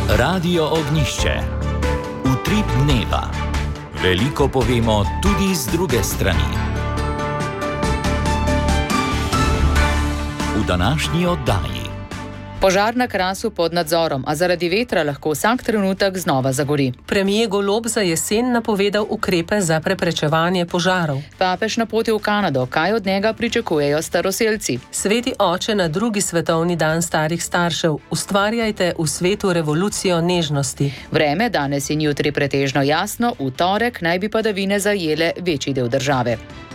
Radio Ognjišče. Utrip dneva. Veliko povemo tudi z druge strani. V današnji oddaji. Požar na Krasu pod nadzorom, a zaradi vetra lahko vsak trenutek znova zagori. Premier Golob za jesen napovedal ukrepe za preprečevanje požarov. Papež na poti v Kanado, kaj od njega pričakujejo staroselci? Sveti oče na 2. svetovni dan starih staršev. Ustvarjajte v svetu revolucijo nežnosti. Vreme danes in jutri pretežno jasno, v torek naj bi padavine zajele večji del države.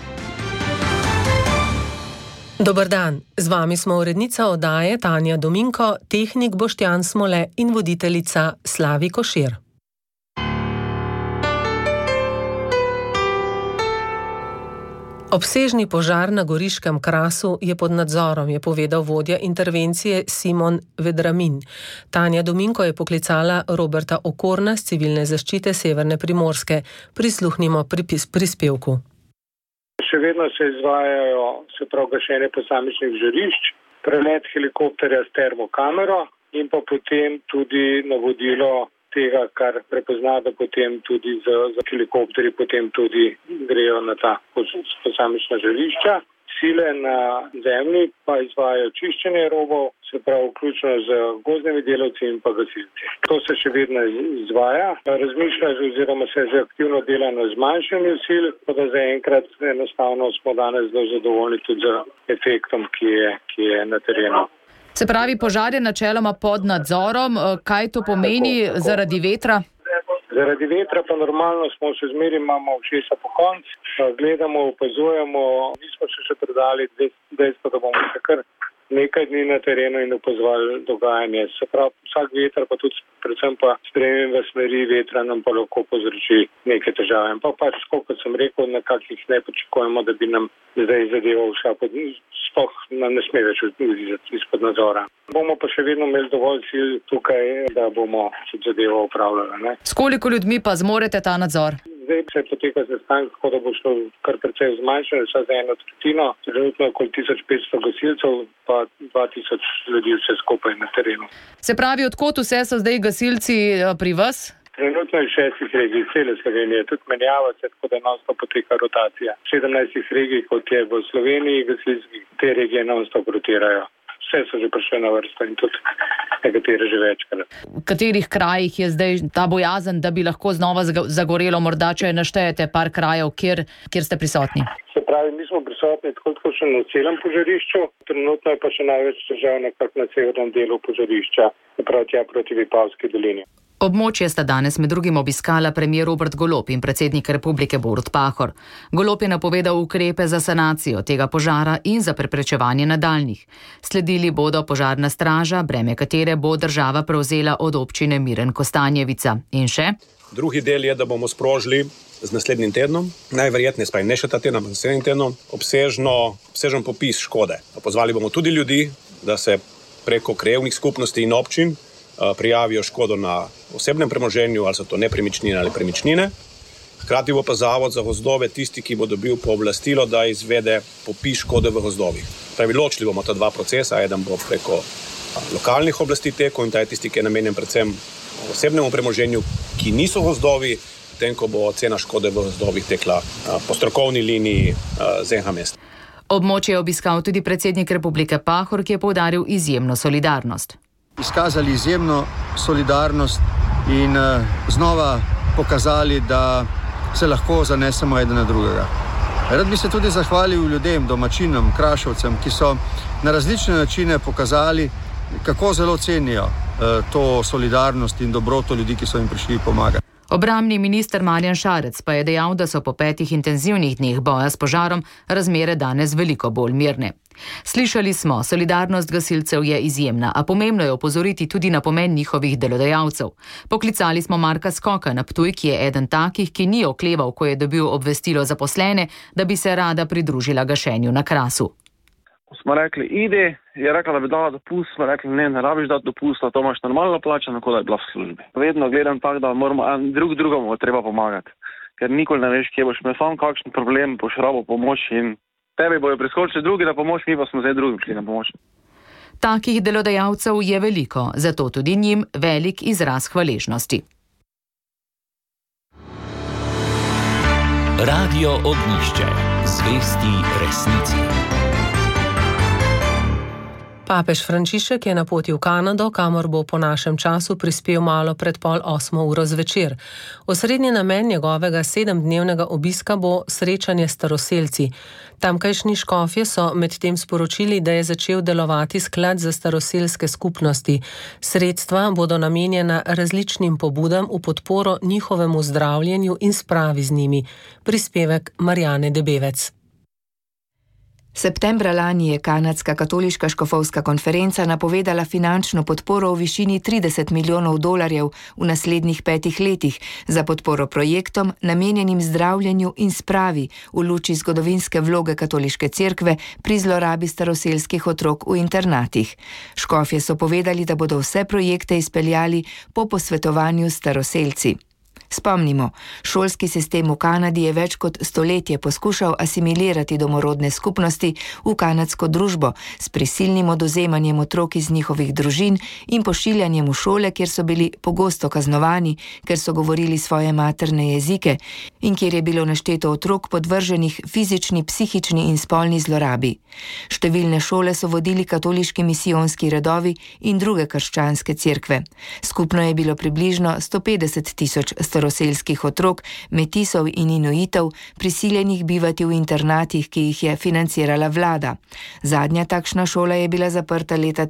Dober dan, z vami smo urednica oddaje Tanja Dominko, tehnik Boštjan Smole in voditeljica Slavi Košir. Obsežni požar na goriškem Krasu je pod nadzorom, je povedal vodja intervencije Simon Vedramin. Tanja Dominko je poklicala Roberta Okorna z civilne zaščite Severne Primorske. Prisluhnimo prispevku. Še vedno se izvajajo gašenje posamičnih žarišč, prelet helikopterja s termokamero in pa potem tudi navodilo tega, kar prepozna, da potem tudi z helikopterji potem tudi grejo na ta posamična žarišča. Sile na zemlji pa izvajajo čiščenje rovov, se pravi vključno z gozdnimi delavci in pa gasilci. To se še vedno izvaja. Razmišlja oziroma se že aktivno dela na zmanjšanju sil, pa da zaenkrat enostavno smo danes zelo zadovoljni tudi z efektom, ki je na terenu. Se pravi, požar je načeloma pod nadzorom. Kaj to pomeni zaradi vetra? Zaradi vetra pa normalno smo še zmeri, imamo ušesa po konc, gledamo, opazujemo, nismo še predali dejstvo, da bomo še kar nekaj dni na terenu in opazovali dogajanje. Se pravi, vsak veter pa tudi predvsem pa spremembe smeri vetra nam pa lahko povzroči neke težave. Pa pač, kot sem rekel, nekakih ne pričakujemo, da bi nam zdaj zadeva vsa sploh ne sme več izpod nadzora. Bomo pa še vedno imeli dovolj sil tukaj, da bomo zadevo upravljali. S koliko ljudmi pa zmorete ta nadzor? Zdaj se poteka sestanek, tako da bo šlo kar precej zmanjšanje, za 1/3. Trenutno okoli 1500 gasilcev, pa 2000 ljudi vse skupaj na terenu. Se pravi, odkot vse so zdaj gasilci pri vas? Trenutno je 6 regij, cele Slovenije, tudi menjava se, tako da non-stop poteka rotacija. 17 regij, kot je v Sloveniji, gasilskih, te regije non-stop rotirajo. Vse so že prišle na vrsto in tudi nekatere že večkrat. V katerih krajih je zdaj ta bojazen, da bi lahko znova zagorelo, morda če naštejete par krajev, kjer ste prisotni? Se pravi, mi smo prisotni tako še na celem požarišču, trenutno je pa še največ težav nekako na severnem delu požarišča, se pravi tja proti Vipavski dolini. Območje sta danes med drugim obiskala premier Robert Golob in predsednik Republike Borut Pahor. Golob je napovedal ukrepe za sanacijo tega požara in za preprečevanje nadaljnjih. Sledili bodo požarna straža, breme katere bo država prevzela od občine Miren Kostanjevica. In še? Drugi del je, da bomo sprožili z naslednjim tednom, najverjetneje spaj ne še ta teden, ampak naslednjim tednom, obsežen popis škode. Pozvali bomo tudi ljudi, da se preko krajevnih skupnosti in občin prijavijo škodo na osebnem premoženju, ali so to nepremičnine ali premičnine. Hkrati bo pa Zavod za gozdove tisti, ki bo dobil pooblastilo, da izvede popis škode v gozdovih. Pravi, ločili bomo ta dva procesa, eden bo preko lokalnih oblasti tekel in ta je tisti, ki je namenjen predvsem osebnemu premoženju, ki niso gozdovi, potem ko bo ocena škode v gozdovih tekla po strokovni liniji z enega mesta. Območje je obiskal tudi predsednik Republike Pahor, ki je poudaril izjemno solidarnost. Izkazali izjemno solidarnost in znova pokazali, da se lahko zanesemo eden na drugega. Rad bi se tudi zahvalil ljudem, domačinom, kraševcem, ki so na različne načine pokazali, kako zelo cenijo to solidarnost in dobroto ljudi, ki so jim prišli pomagati. Obrambni minister Marjan Šarec pa je dejal, da so po 5 intenzivnih dneh boja s požarom razmere danes veliko bolj mirne. Slišali smo, solidarnost gasilcev je izjemna, a pomembno je opozoriti tudi na pomen njihovih delodajalcev. Poklicali smo Marka Skoka na Ptuj, ki je eden takih, ki ni okleval, ko je dobil obvestilo zaposlene, da bi se rada pridružila gašenju na Krasu. Smo rekli, idi, je rekla, da bi dala dopust, smo rekli, ne rabiš dati dopusta, to imaš normalno plačano, kot da je bila v službi. Vedno gledam tako, da moramo drugemu treba pomagati, ker nikoli ne veš, kje boš imel sam kakšen problem, boš rabo pomoč in tebi bojo priskočili drugi na pomoč, mi pa smo zdaj drugi prišli na pomoč. Takih delodajalcev je veliko, zato tudi njim velik izraz hvaležnosti. Radio Ognjišče. Zvesti resnici. Papež Frančišek je na poti v Kanado, kamor bo po našem času prispel malo pred 7:30 zvečer. Osrednji namen njegovega 7-dnevnega obiska bo srečanje s staroselci. Tamkajšnji škofje so medtem sporočili, da je začel delovati sklad za staroselske skupnosti. Sredstva bodo namenjena različnim pobudam v podporo njihovemu zdravljenju in spravi z njimi. Prispevek Marjane Debevec. Septembra lani je Kanadska katoliška škofovska konferenca napovedala finančno podporo v višini $30 milijonov v naslednjih 5 letih za podporo projektom, namenjenim zdravljenju in spravi v luči zgodovinske vloge katoliške cerkve pri zlorabi staroselskih otrok v internatih. Škofje so povedali, da bodo vse projekte izpeljali po posvetovanju s staroselci. Spomnimo, šolski sistem v Kanadi je več kot stoletje poskušal asimilirati domorodne skupnosti v kanadsko družbo s prisilnim oduzemanjem otrok iz njihovih družin in pošiljanjem v šole, kjer so bili pogosto kaznovani, ker so govorili svoje materne jezike in kjer je bilo našteto otrok podvrženih fizični, psihični in spolni zlorabi. Številne šole so vodili katoliški misijonski redovi in druge krščanske cerkve. Skupno je bilo približno 150,000 staroselskih otrok, metisov in inuitov, prisiljenih bivati v internatih, ki jih je financirala vlada. Zadnja takšna šola je bila zaprta leta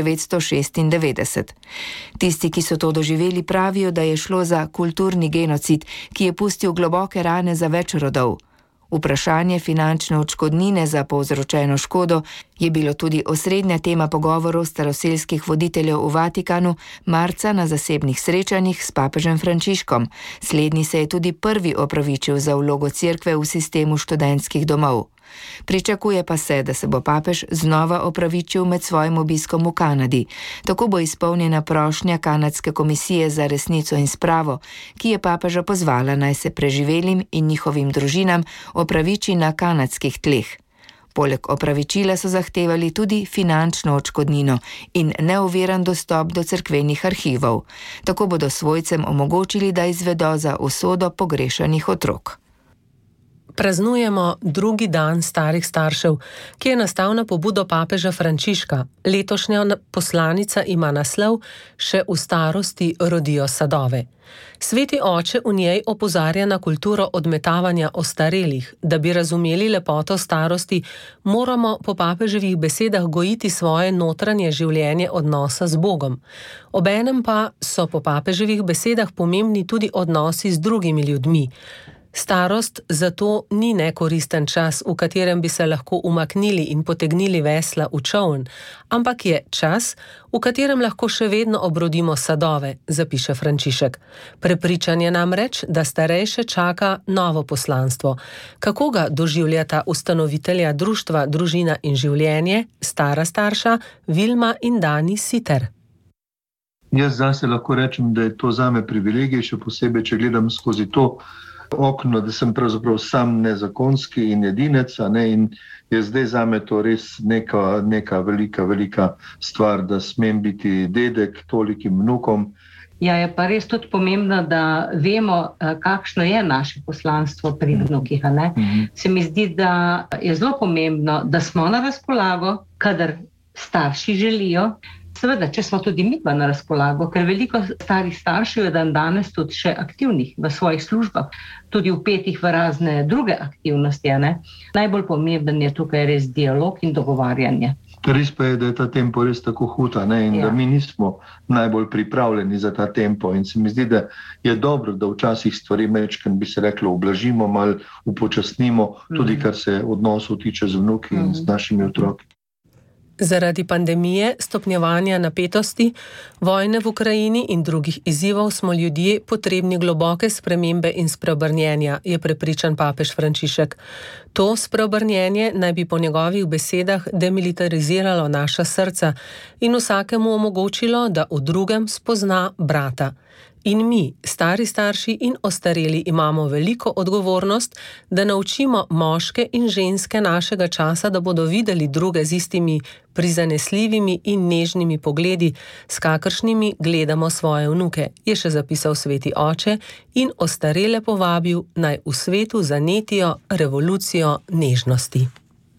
1996. Tisti, ki so to doživeli, pravijo, da je šlo za kulturni genocid, ki je pustil globoke rane za več rodov. Vprašanje finančne odškodnine za povzročeno škodo je bilo tudi osrednja tema pogovorov staroselskih voditeljev v Vatikanu marca na zasebnih srečanjih s papežem Frančiškom. Slednji se je tudi prvi opravičil za vlogo cerkve v sistemu študentskih domov. Pričakuje pa se, da se bo papež znova opravičil med svojim obiskom v Kanadi. Tako bo izpolnjena prošnja Kanadske komisije za resnico in spravo, ki je papeža pozvala, naj se preživelim in njihovim družinam opraviči na kanadskih tleh. Poleg opravičila so zahtevali tudi finančno odškodnino in neoviran dostop do cerkvenih arhivov. Tako bodo svojcem omogočili, da izvedo za usodo pogrešanih otrok. Praznujemo drugi dan starih staršev, ki je nastal na pobudo papeža Frančiška. Letošnja poslanica ima naslov Še v starosti rodijo sadove. Sveti oče v njej opozarja na kulturo odmetavanja ostarelih. Da bi razumeli lepoto starosti, moramo po papeževih besedah gojiti svoje notranje življenje odnosa z Bogom. Obenem pa so po papeževih besedah pomembni tudi odnosi z drugimi ljudmi. Starost zato ni nekoristen čas, v katerem bi se lahko umaknili in potegnili vesla v čoln, ampak je čas, v katerem lahko še vedno obrodimo sadove, zapiše Frančišek. Prepričan je namreč, da starejše čaka novo poslanstvo. Kako ga doživljata ustanovitelja društva Družina in življenje, stara starša Vilma in Dani Siter? Jaz zase lahko rečem, da je to zame privilegij, še posebej, če gledam skozi to okno, da sem pravzaprav sam nezakonski in edinec, in je zdaj zame to res neka velika stvar, da smem biti dedek tolikim vnukom. Ja, je pa res tudi pomembno, da vemo, kakšno je naše poslanstvo pri vnukih. Se mi zdi, da je zelo pomembno, da smo na razpolago, kadar starši želijo. Seveda, če smo tudi mi na razpolago, ker veliko starih staršev je dan danes tudi še aktivnih v svojih službah, tudi vpetih v razne druge aktivnosti. Najbolj pomemben je tukaj res dialog in dogovarjanje. Res pa je, da je ta tempo res tako huda in da mi nismo najbolj pripravljeni za ta tempo. In se mi zdi, da je dobro, da včasih stvari mečken, bi se reklo, ublažimo, malo upočasnimo, tudi kar se odnosov tiče z vnuki in z našimi otroki. Zaradi pandemije, stopnjevanja napetosti, vojne v Ukrajini in drugih izzivov smo ljudje potrebni globoke spremembe in spreobrnjenja, je prepričan papež Frančišek. To spreobrnjenje naj bi po njegovih besedah demilitariziralo naša srca in vsakemu omogočilo, da v drugem spozna brata. In mi, stari starši in ostareli, imamo veliko odgovornost, da naučimo moške in ženske našega časa, da bodo videli druge z istimi prizanesljivimi in nežnimi pogledi, s kakršnimi gledamo svoje vnuke, je še zapisal sveti oče in ostarele povabil, naj v svetu zanetijo revolucijo nežnosti.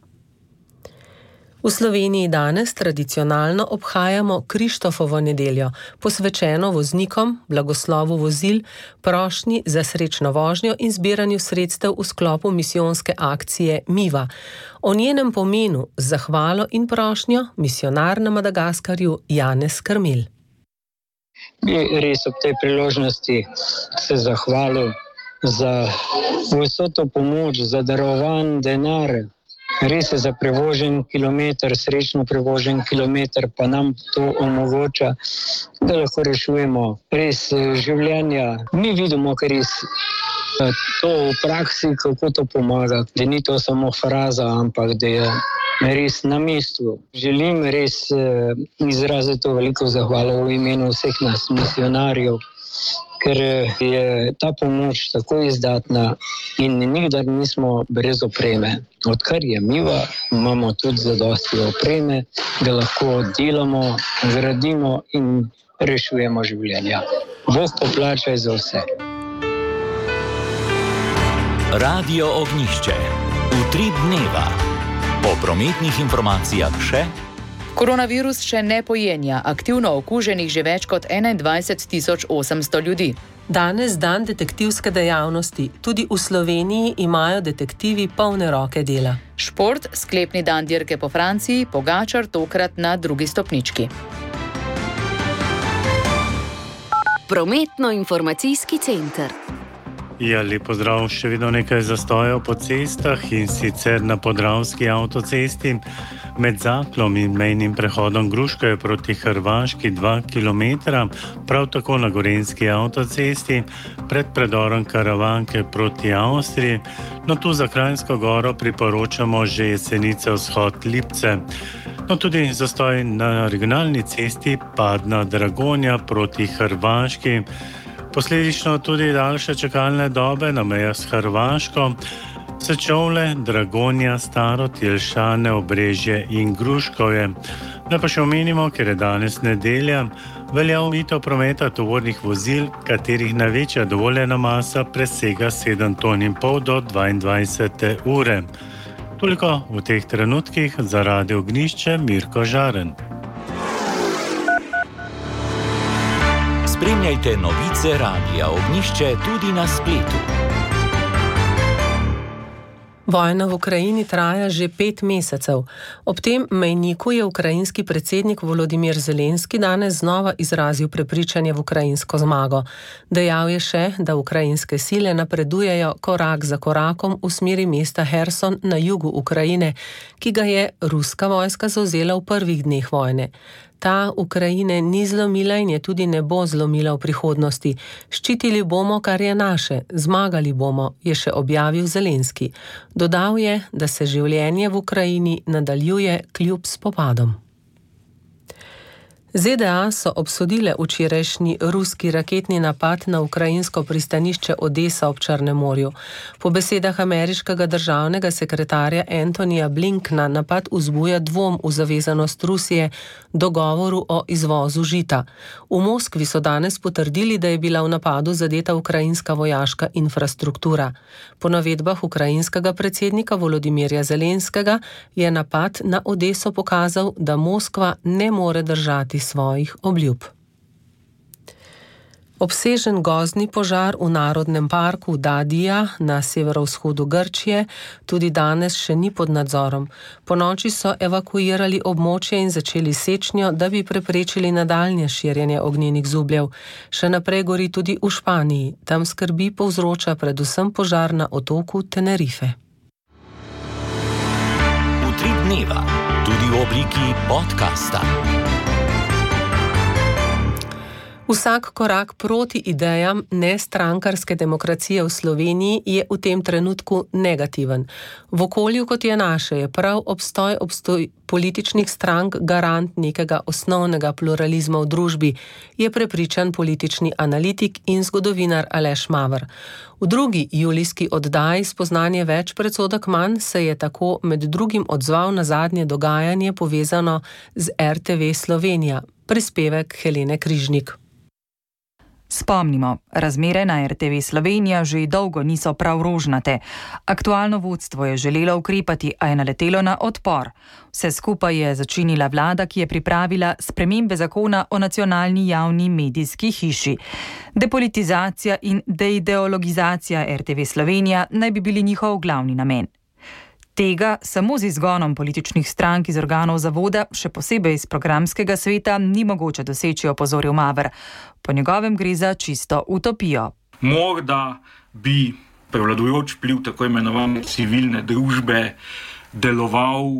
V Sloveniji danes tradicionalno obhajamo Krištofovo nedeljo, posvečeno voznikom, blagoslovu vozil, prošnji za srečno vožnjo in zbiranju sredstev v sklopu misijonske akcije Miva. O njenem pomenu z zahvalo in prošnjo misionar na Madagaskarju Janez Krmelj. Bi res ob tej priložnosti se zahvalil za vso to pomoč, za darovan denar. Res je za prevožen kilometer, srečno prevožen kilometer, pa nam to omogoča, da lahko rešujemo res življenja. Mi vidimo, ker res to v praksi, kako to pomaga, da ni to samo fraza, ampak da je res na mestu. Želim res izraziti to veliko zahvalo v imenu vseh nas, misionarjev, ker je ta pomoč tako izdatna in nikdar nismo brez opreme. Odkar je Miva, imamo tudi zadosti opreme, da lahko delamo, gradimo in rešujemo življenja. Bog poplačaj za vse. Radio Ognjišče. Utrip dneva. Po prometnih informacijah še: koronavirus še ne pojenja, aktivno okuženih že več kot 21.800 ljudi. Danes dan detektivske dejavnosti. Tudi v Sloveniji imajo detektivi polne roke dela. Šport, sklepni dan dirke po Franciji, Pogačar tokrat na 2. stopnički. Prometno-informacijski center. Ja, lep pozdrav, še vedno nekaj zastojev po cestah, in sicer na Podravski avtocesti med Zaklom in mejnim prehodom Gruškovje proti Hrvaški 2 km, prav tako na Gorenjski avtocesti pred predorom Karavanke proti Avstriji. No, tu za Kranjsko Goro priporočamo že Jesenice vzhod Lipce. No, tudi zastoj na regionalni cesti Padna Dragonja proti Hrvaški. Posledično tudi daljše čakalne dobe na mejah s Hrvaško, Sečovlje, Dragonja, Starod, Jelšane, Obrežje in Gruškovje. Da pa še omenimo, ker je danes nedelja, velja omejitev prometa tovornih vozil, katerih največja dovoljena masa presega 7,5 ton do 22 ure. Toliko v teh trenutkih. Za Radio Ognjišče Mirko Žaren. Spremljajte novice Radia Ognjišče tudi na spletu. Vojna v Ukrajini traja že 5 mesecev. Ob tem mejniku je ukrajinski predsednik Volodimir Zelenski danes znova izrazil prepričanje v ukrajinsko zmago. Dejal je še, da ukrajinske sile napredujejo korak za korakom v smeri mesta Herson na jugu Ukrajine, ki ga je ruska vojska zavzela v prvih dneh vojne. Ta Ukrajine ni zlomila in je tudi ne bo zlomila v prihodnosti. Ščitili bomo, kar je naše, zmagali bomo, je še objavil Zelenski. Dodal je, da se življenje v Ukrajini nadaljuje kljub spopadom. ZDA so obsodile včerajšnji ruski raketni napad na ukrajinsko pristanišče Odesa ob Črnem morju. Po besedah ameriškega državnega sekretarja Antonija Blinkna napad vzbuja dvom v zavezanost Rusije dogovoru o izvozu žita. V Moskvi so danes potrdili, da je bila v napadu zadeta ukrajinska vojaška infrastruktura. Po navedbah ukrajinskega predsednika Volodimirja Zelenskega je napad na Odeso pokazal, da Moskva ne more držati svojih obljub. Obsežen gozdni požar v narodnem parku Dadija na severovzhodu Grčije tudi danes še ni pod nadzorom. Ponoči so evakuirali območje in začeli sečnjo, da bi preprečili nadaljnje širjenje ognjenih zubljev. Še naprej gori tudi v Španiji. Tam skrbi povzroča predvsem požar na otoku Tenerife. Utrip dneva, tudi v obliki podcasta. Vsak korak proti idejam nestrankarske demokracije v Sloveniji je v tem trenutku negativen. V okolju, kot je naše, je prav obstoj političnih strank garant nekega osnovnega pluralizma v družbi, je prepričan politični analitik in zgodovinar Aleš Maver. V drugi julijski oddaji Spoznanje več, predsodek manj se je tako med drugim odzval na zadnje dogajanje povezano z RTV Slovenija. Prispevek Helene Križnik. Spomnimo, razmere na RTV Slovenija že dolgo niso prav rožnate. Aktualno vodstvo je želelo ukrepati, a je naletelo na odpor. Vse skupaj je začinila vlada, ki je pripravila spremembe zakona o nacionalni javni medijski hiši. Depolitizacija in deideologizacija RTV Slovenija naj bi bili njihov glavni namen. Tega samo z izgonom političnih strank iz organov zavoda, še posebej iz programskega sveta, ni mogoče doseči, opozoril Maver. Po njegovem gre za čisto utopijo. Morda bi prevladujoč vpliv tako imenovane civilne družbe deloval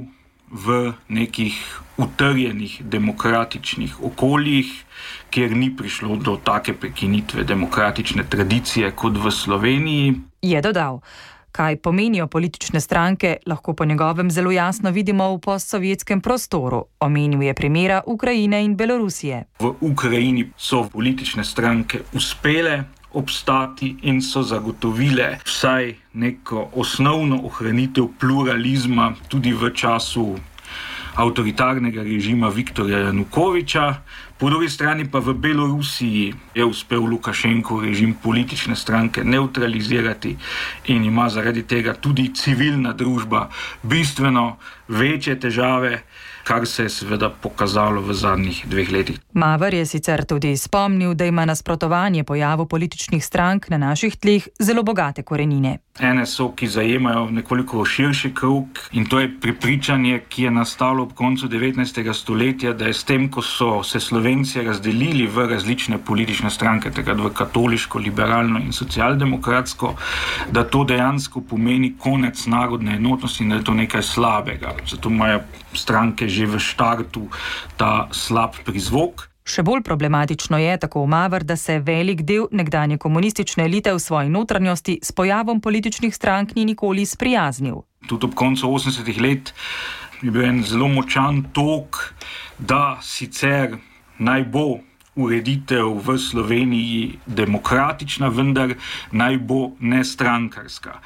v nekih utrjenih demokratičnih okoljih, kjer ni prišlo do take prekinitve demokratične tradicije kot v Sloveniji. Je dodal. Kaj pomenijo politične stranke, lahko po njegovem zelo jasno vidimo v postsovjetskem prostoru. Omenil je primera Ukrajine in Belorusije. V Ukrajini so politične stranke uspele obstati in so zagotovile vsaj neko osnovno ohranitev pluralizma tudi v času avtoritarnega režima Viktorja Janukoviča. Po drugi strani pa v Belorusiji je uspel Lukašenko režim politične stranke neutralizirati in ima zaradi tega tudi civilna družba bistveno večje težave, kar se je seveda pokazalo v zadnjih 2 letih. Maver je sicer tudi spomnil, da ima nasprotovanje pojavu političnih strank na naših tleh zelo bogate korenine. Ene so, ki zajemajo nekoliko širši krug, in to je prepričanje, ki je nastalo ob koncu 19. stoletja, da je s tem, ko so se Slovenci razdelili v različne politične stranke, takrat v katoliško, liberalno in socialdemokratsko, da to dejansko pomeni konec narodne enotnosti in da je to nekaj slabega. Zato imajo stranke že v štartu ta slab prizvok. Še bolj problematično je, tako Maver, da se velik del nekdanje komunistične elite v svoji notranjosti s pojavom političnih strank ni nikoli sprijaznil. Tudi ob koncu 80. let je bil en zelo močan tok, da sicer naj bo ureditev v Sloveniji demokratična, vendar naj bo nestrankarska.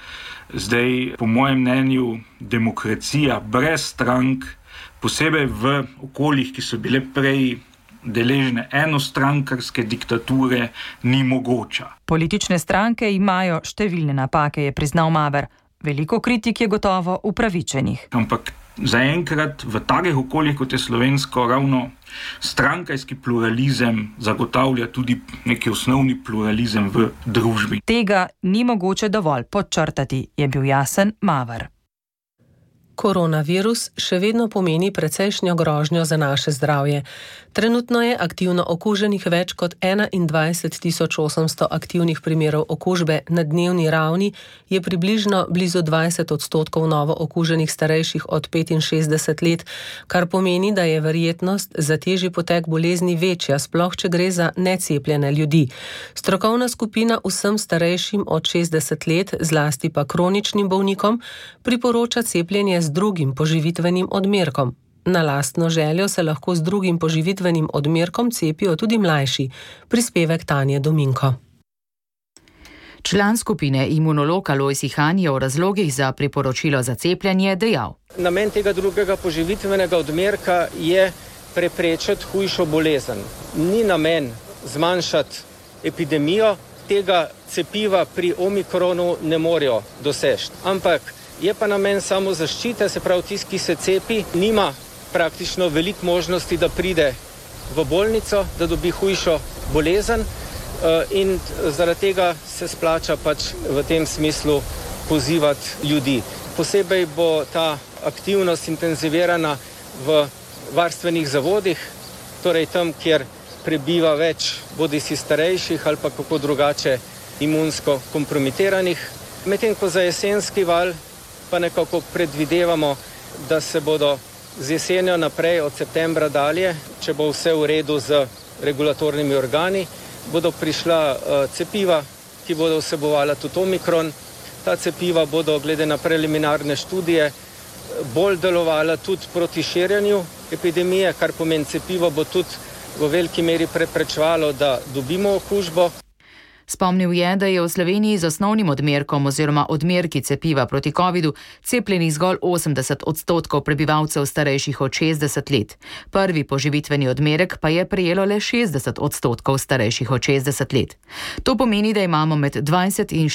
Zdaj, po mojem mnenju, demokracija brez strank, posebej v okoljih, ki so bile prej deležne enostrankarske diktature, ni mogoča. Politične stranke imajo številne napake, je priznal Maver. Veliko kritik je gotovo upravičenih. Ampak zaenkrat v takih okoljih, kot je slovensko, ravno strankajski pluralizem zagotavlja tudi neki osnovni pluralizem v družbi. Tega ni mogoče dovolj podčrtati, je bil jasen Maver. Koronavirus še vedno pomeni precejšnjo grožnjo za naše zdravje. Trenutno je aktivno okuženih več kot 21.800 aktivnih primerov okužbe, na dnevni ravni je približno blizu 20% novo okuženih starejših od 65 let, kar pomeni, da je verjetnost za težji potek bolezni večja, sploh če gre za necepljene ljudi. Strokovna skupina vsem starejšim od 60 let, zlasti pa kroničnim bolnikom, priporoča cepljenje z drugim poživitvenim odmerkom. Na lastno željo se lahko z drugim poživitvenim odmerkom cepijo tudi mlajši. Prispevek Tanje Dominko. Član skupine imunolog Alojz Ihan je o razlogih za priporočilo za cepljenje dejal. Namen tega drugega poživitvenega odmerka je preprečiti hujšo bolezen. Ni namen zmanjšati epidemijo, tega cepiva pri omikronu ne morejo doseči. Ampak je pa namen samo zaščite, se pravi tisti, ki se cepi, nima praktično veliko možnosti, da pride v bolnico, da dobi hujšo bolezen in zaradi tega se splača pač v tem smislu pozivati ljudi. Posebej bo ta aktivnost intenzivirana v varstvenih zavodih, torej tam, kjer prebiva več bodisi starejših ali pa kako drugače imunsko kompromitiranih. Medtem ko za jesenski val pa nekako predvidevamo, da se bodo z jesenjo naprej od septembra dalje, če bo vse v redu z regulatornimi organi, bodo prišla cepiva, ki bodo vsebovala tudi omikron. Ta cepiva bodo glede na preliminarne študije bolj delovala tudi proti širjenju epidemije, kar pomeni cepivo bo tudi v veliki meri preprečevalo, da dobimo okužbo. Spomnil je, da je v Sloveniji z osnovnim odmerkom oziroma odmerki cepiva proti covidu cepljenih zgolj 80% prebivalcev starejših od 60 let. Prvi poživitveni odmerek pa je prejelo le 60% starejših od 60 let. To pomeni, da imamo med 20 in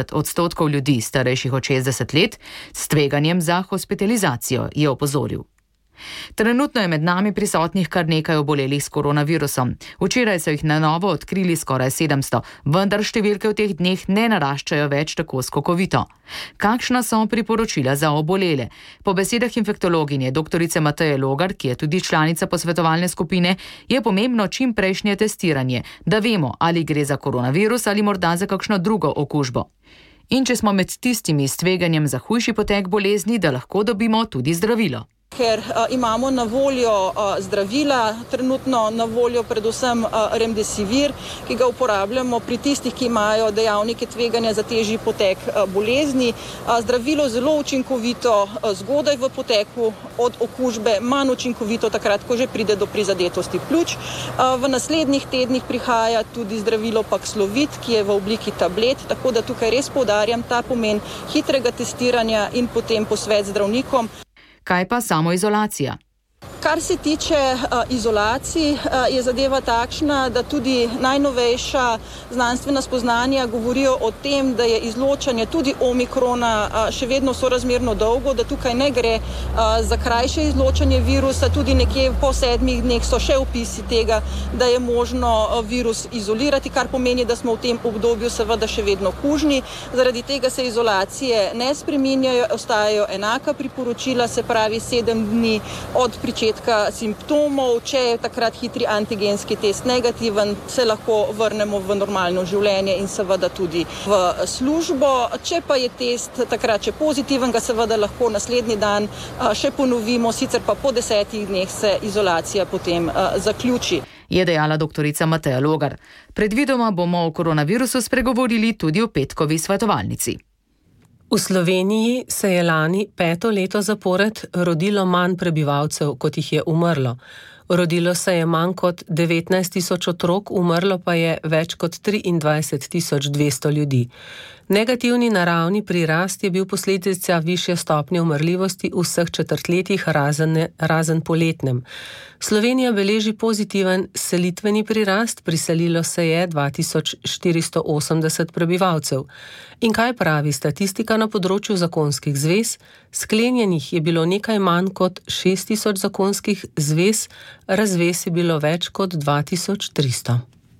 40% ljudi starejših od 60 let s tveganjem za hospitalizacijo, je opozoril. Trenutno je med nami prisotnih kar nekaj obolelih s koronavirusom. Včeraj so jih na novo odkrili skoraj 700, vendar številke v teh dneh ne naraščajo več tako skokovito. Kakšna so priporočila za obolele? Po besedah infektologinje dr. Mateje Logar, ki je tudi članica posvetovalne skupine, je pomembno čim prejšnje testiranje, da vemo, ali gre za koronavirus ali morda za kakšno drugo okužbo. In če smo med tistimi s tveganjem za hujši potek bolezni, da lahko dobimo tudi zdravilo. Ker imamo na voljo zdravila, trenutno na voljo predvsem remdesivir, ki ga uporabljamo pri tistih, ki imajo dejavnike tveganja za težji potek bolezni. Zdravilo zelo učinkovito zgodaj v poteku od okužbe, manj učinkovito takrat, ko že pride do prizadetosti pljuč. V naslednjih tednih prihaja tudi zdravilo Paxlovid, ki je v obliki tablet, tako da tukaj res poudarjam ta pomen hitrega testiranja in potem posvet z zdravnikom. Kaj pa samoizolacija? Kar se tiče izolacij, je zadeva takšna, da tudi najnovejša znanstvena spoznanja govorijo o tem, da je izločanje tudi omikrona še vedno sorazmerno dolgo, da tukaj ne gre za krajše izločanje virusa, tudi nekje po 7 dneh so še opisi tega, da je možno virus izolirati, kar pomeni, da smo v tem obdobju seveda še vedno kužni. Zaradi tega se izolacije ne spreminjajo, ostajajo enaka priporočila, se pravi 7 dni od pričetka simptomov. Če je takrat hitri antigenski test negativen, se lahko vrnemo v normalno življenje in seveda tudi v službo. Če pa je test takrat še pozitiven, ga seveda lahko naslednji dan še ponovimo, sicer pa po 10 dneh se izolacija potem zaključi. Je dejala dr. Mateja Logar. Predvidoma bomo o koronavirusu spregovorili tudi v petkovi svetovalnici. V Sloveniji se je lani 5. leto zapored rodilo manj prebivalcev, kot jih je umrlo. Rodilo se je manj kot 19 tisoč otrok, umrlo pa je več kot 23 200 ljudi. Negativni naravni prirast je bil posledica višje stopnje umrljivosti v vseh četrtletjih razen poletnem. Slovenija beleži pozitiven selitveni prirast, priselilo se je 2480 prebivalcev. In kaj pravi statistika na področju zakonskih zvez? Sklenjenih je bilo nekaj manj kot 6000 zakonskih zvez, razvez je bilo več kot 2300.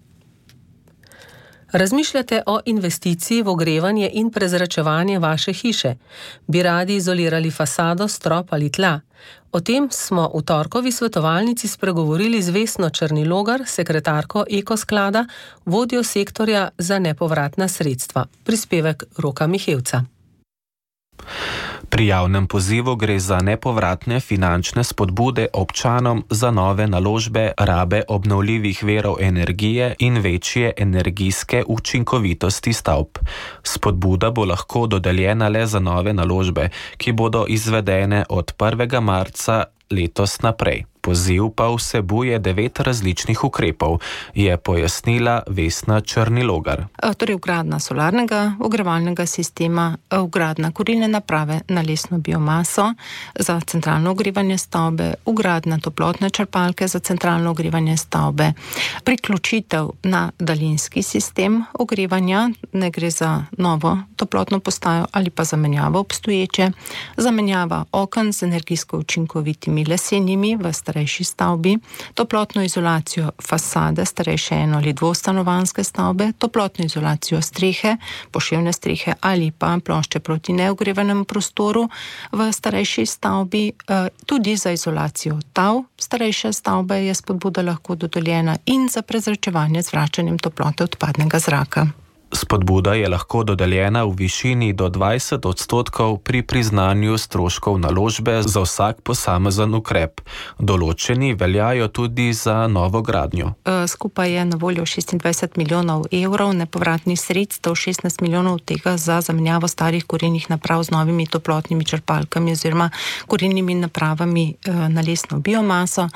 Razmišljate o investiciji v ogrevanje in prezračevanje vaše hiše? Bi radi izolirali fasado, strop ali tla? O tem smo v torkovi svetovalnici spregovorili z Vesno Črnilogar, sekretarko Ekosklada, vodjo sektorja za nepovratna sredstva. Prispevek Roka Mihevca. Pri javnem pozivu gre za nepovratne finančne spodbude občanom za nove naložbe, rabe obnovljivih virov energije in večje energijske učinkovitosti stavb. Spodbuda bo lahko dodeljena le za nove naložbe, ki bodo izvedene od 1. marca letos naprej. Poziv pa vsebuje 9 različnih ukrepov, je pojasnila Vesna Črnilogar. Torej vgradnja solarnega ogrevalnega sistema, vgradnja kurilne naprave na lesno biomaso za centralno ogrevanje stavbe, vgradnja toplotne črpalke za centralno ogrevanje stavbe, priključitev na daljinski sistem ogrevanja, ne gre za novo toplotno postajo ali pa zamenjavo obstoječe, zamenjava oken z energijsko učinkovitimi lesenimi v starejši stavbi, toplotno izolacijo fasade starejše eno- ali dvostanovanjske stavbe, toplotno izolacijo strehe, poševne strehe ali pa plošče proti neogrevanemu prostoru v starejši stavbi, tudi za izolacijo tav starejše stavbe je spodbuda lahko dodeljena in za prezračevanje z vračanjem toplote odpadnega zraka. Spodbuda je lahko dodeljena v višini do 20% pri priznanju stroškov naložbe za vsak posamezen ukrep. Določeni veljajo tudi za novogradnjo. Skupaj je na voljo 26 milijonov evrov nepovratnih sredstev, 16 milijonov tega za zamenjavo starih kurilnih naprav z novimi toplotnimi črpalkami oziroma kurilnimi napravami na lesno biomaso,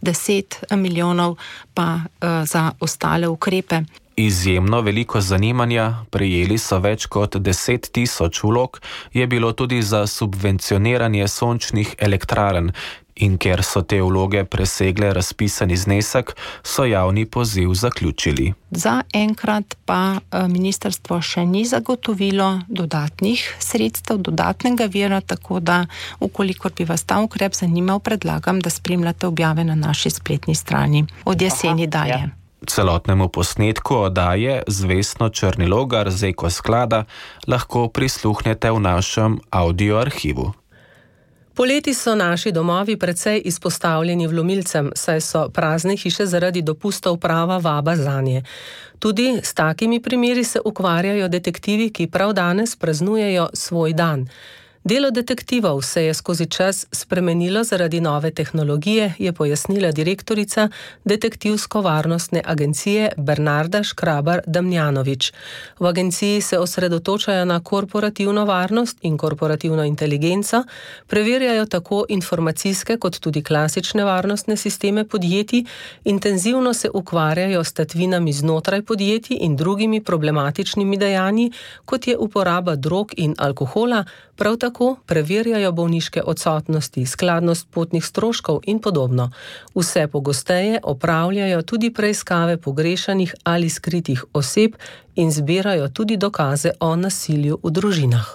10 milijonov pa za ostale ukrepe. Izjemno veliko zanimanja, prejeli so več kot 10 tisoč vlog, je bilo tudi za subvencioniranje sončnih elektrarn in ker so te vloge presegle razpisani znesek, so javni poziv zaključili. Za enkrat pa ministrstvo še ni zagotovilo dodatnih sredstev, dodatnega vira, tako da, ukolikor bi vas ta ukrep zanimal, predlagam, da spremljate objave na naši spletni strani od jeseni dalje. Ja. Celotnemu posnetku oddaje Zvestno Črni Logar z Eko sklada lahko prisluhnete v našem audio arhivu. Poleti so naši domovi precej izpostavljeni vlomilcem, saj so prazne hiše zaradi dopustov prava vaba zanje. Tudi s takimi primeri se ukvarjajo detektivi, ki prav danes praznujejo svoj dan. Delo detektivov se je skozi čas spremenilo zaradi nove tehnologije, je pojasnila direktorica Detektivsko-varnostne agencije Bernarda Škrabar-Damjanovič. V agenciji se osredotočajo na korporativno varnost in korporativno inteligenco, preverjajo tako informacijske kot tudi klasične varnostne sisteme podjetij, intenzivno se ukvarjajo s tatvinami znotraj podjetij in drugimi problematičnimi dejanji, kot je uporaba drog in alkohola, prav tako preverjajo bolniške odsotnosti, skladnost potnih stroškov in podobno. Vse pogosteje opravljajo tudi preiskave pogrešanih ali skritih oseb in zbirajo tudi dokaze o nasilju v družinah.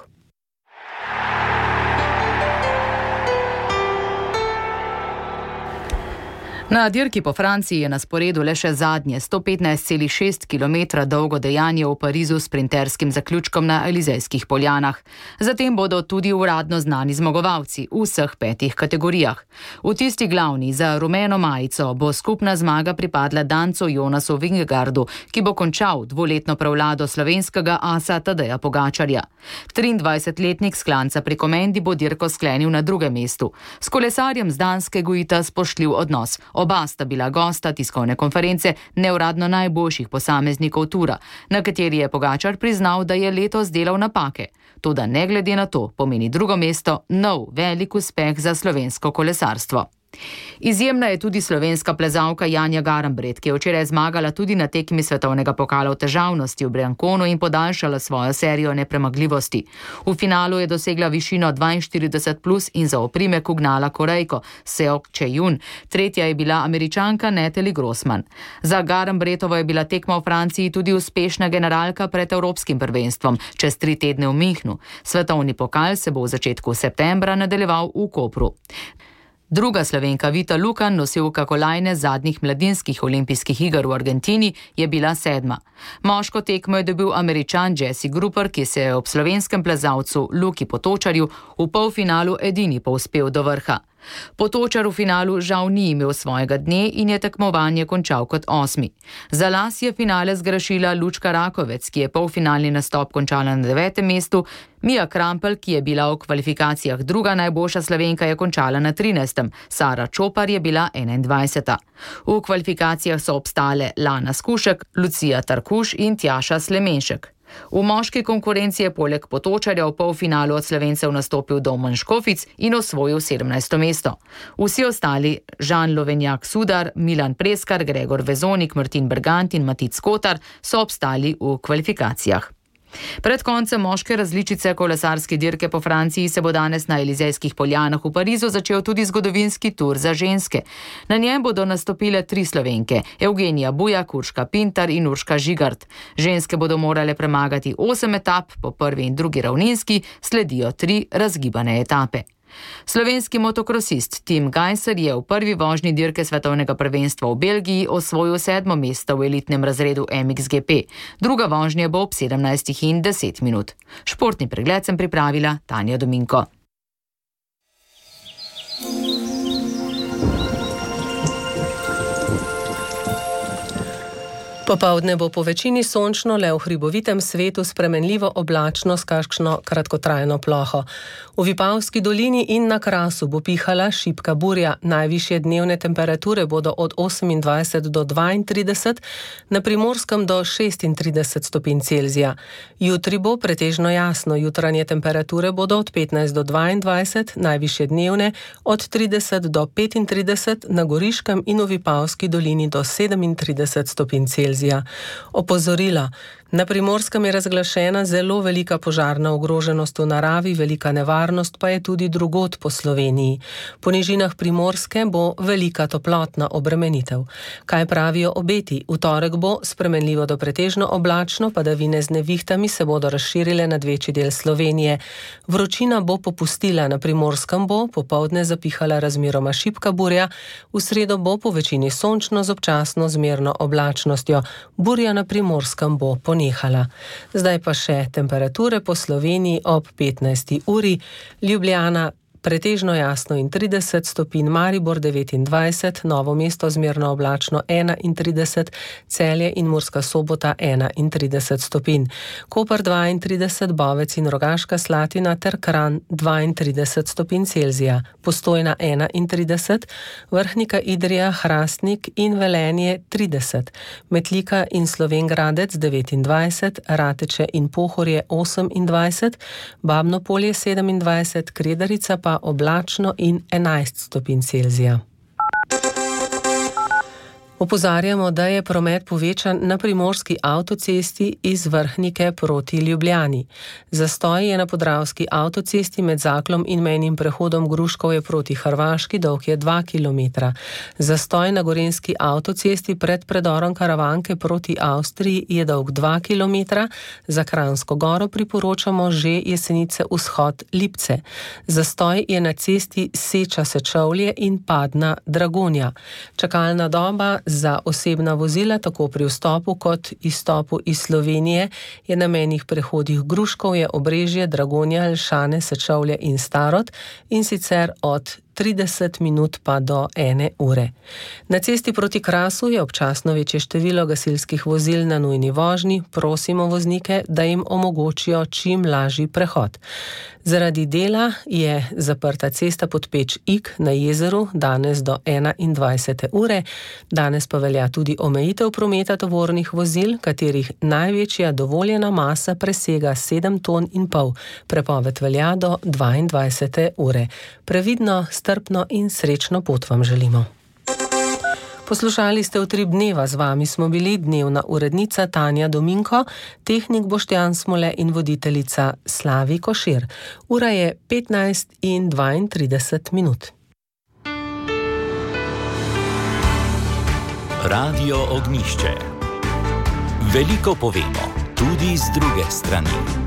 Na dirki po Franciji je na sporedu le še zadnje 115,6 km dolgo dejanje v Parizu s sprinterskim zaključkom na Elizejskih poljanah. Zatem bodo tudi uradno znani zmagovalci v vseh 5 kategorijah. V tisti glavni za rumeno majico bo skupna zmaga pripadla dancu Jonasu Vingegaardu, ki bo končal dvoletno prevlado slovenskega asa Tadeja Pogačarja. 23-letnik s Klanca pri Komendi bo dirko sklenil na drugem mestu. S kolesarjem z Danske gojita spoštljiv odnos. Oba sta bila gosta tiskovne konference neuradno najboljših posameznikov tura, na kateri je Pogačar priznal, da je letos delal napake. Toda ne glede na to pomeni drugo mesto nov velik uspeh za slovensko kolesarstvo. Izjemna je tudi slovenska plezalka Janja Garnbret, ki je včeraj zmagala tudi na tekmi svetovnega pokala v težavnosti v Branconu in podaljšala svojo serijo nepremagljivosti. V finalu je dosegla višino 42+ in za oprimek ugnala Korejko Seok Chejun. Tretja je bila Američanka Natalie Grossman. Za Garnbretovo je bila tekma v Franciji tudi uspešna generalka pred Evropskim prvenstvom čez 3 tedne v Münchnu. Svetovni pokal se bo v začetku septembra nadaljeval v Kopru. Druga Slovenka Vita Lukan, nosilka kolajne zadnjih mladinskih olimpijskih iger v Argentini, je bila 7. Moško tekmo je dobil Američan Jesse Grupper, ki se je ob slovenskem plezalcu Luki Potočarju v polfinalu edini povzpel do vrha. Potočar v finalu žal ni imel svojega dne in je tekmovanje končal kot 8. Za las je finale zgrešila Lučka Rakovec, ki je polfinalni nastop končala na 9. mestu, Mija Krampelj, ki je bila v kvalifikacijah druga najboljša Slovenka, je končala na 13. Sara Čopar je bila 21. V kvalifikacijah so obstale Lana Skušek, Lucija Tarkuš in Tjaša Slemenšek. V moški konkurenci je poleg Potočarja v polfinalu od Slovencev nastopil Domen Škofic in osvojil 17. mesto. Vsi ostali, Žan Lovenjak Sudar, Milan Preskar, Gregor Vezonik, Martin Bergant in Matic Kotar, so obstali v kvalifikacijah. Pred koncem moške različice kolesarske dirke po Franciji se bo danes na Elizejskih poljanah v Parizu začel tudi zgodovinski tur za ženske. Na njem bodo nastopile 3 Slovenke, Evgenija Bujak, Urška Pintar in Urška Žigart. Ženske bodo morale premagati 8 etap, po prvi in drugi ravninski sledijo 3 razgibane etape. Slovenski motokrosist Tim Gajser je v prvi vožnji dirke svetovnega prvenstva v Belgiji osvojil 7. mesto v elitnem razredu MXGP. Druga vožnja bo ob 17:10. Športni pregled sem pripravila Tanja Dominko. Popoldne bo po večini sončno, le v hribovitem svetu spremenljivo oblačno s kakšno kratkotrajno ploho. V Vipavski dolini in na Krasu bo pihala šibka burja. Najvišje dnevne temperature bodo od 28 do 32, na Primorskem do 36 stopinj Celzija. Jutri bo pretežno jasno, jutranje temperature bodo od 15 do 22, najvišje dnevne od 30 do 35, na Goriškem in v Vipavski dolini do 37 stopinj Celzija. Opozorila. Na Primorskem je razglašena zelo velika požarna ogroženost v naravi, velika nevarnost pa je tudi drugod po Sloveniji. Po nižinah Primorske bo velika toplotna obremenitev. Kaj pravijo obeti? V torek bo spremenljivo do pretežno oblačno, padavine z nevihtami se bodo razširile nad večji del Slovenije. Vročina bo popustila, na Primorskem bo popoldne zapihala razmeroma šibka burja, v sredo bo po večini sončno z občasno zmerno oblačnostjo. Burja na Primorskem bo ponehala. Zdaj pa še temperature po Sloveniji ob 15. uri. Ljubljana pretežno jasno in 30 stopinj, Maribor 29, Novo mesto zmerno oblačno 31, Celje in Murska Sobota 31 stopinj, Koper 32, Bovec in Rogaška Slatina ter Kranj 32 stopinj Celzija, Postojna 31, Vrhnika, Idrija, Hrastnik in Velenje 30, Metlika in Slovenj Gradec 29, Rateče in Pohorje 28, Babno Polje 27, Kredarica pa oblačno in 11 stopinj Celzija. Opozarjamo, da je promet povečan na primorski avtocesti iz Vrhnike proti Ljubljani. Zastoj je na podravski avtocesti med Zaklom in mejnim prehodom Gruškovje proti Hrvaški, dolg je 2 km. Zastoj na gorenjski avtocesti pred predorom Karavanke proti Avstriji je dolg 2 km. Za Kranjsko Goro priporočamo že Jesenice vzhod Lipce. Zastoj je na cesti Seča Sečovlje in Padna Dragonja. Čakalna doba za osebna vozila, tako pri vstopu kot izstopu iz Slovenije, je na mejnih prehodih Gruškovje, Obrežje, Dragonja, Elšane, Sečovlje in Starod, in sicer od 30 minut pa do 1 ure. Na cesti proti Krasu je občasno večje število gasilskih vozil na nujni vožnji. Prosimo voznike, da jim omogočijo čim lažji prehod. Zaradi dela je zaprta cesta Podpeč-Ig na jezeru danes do 21. ure. Danes pa velja tudi omejitev prometa tovornih vozil, katerih največja dovoljena masa presega 7,5 ton. Prepoved velja do 22. ure. Previdno, strpno in srečno pot vam želimo. Poslušali ste Utrip dneva, z vami smo bili dnevna urednica Tanja Dominko, tehnik Boštjan Smole in voditeljica Slavi Košir. Ura je 15:32 minut. Radio Ognjišče. Veliko povemo, tudi z druge strani.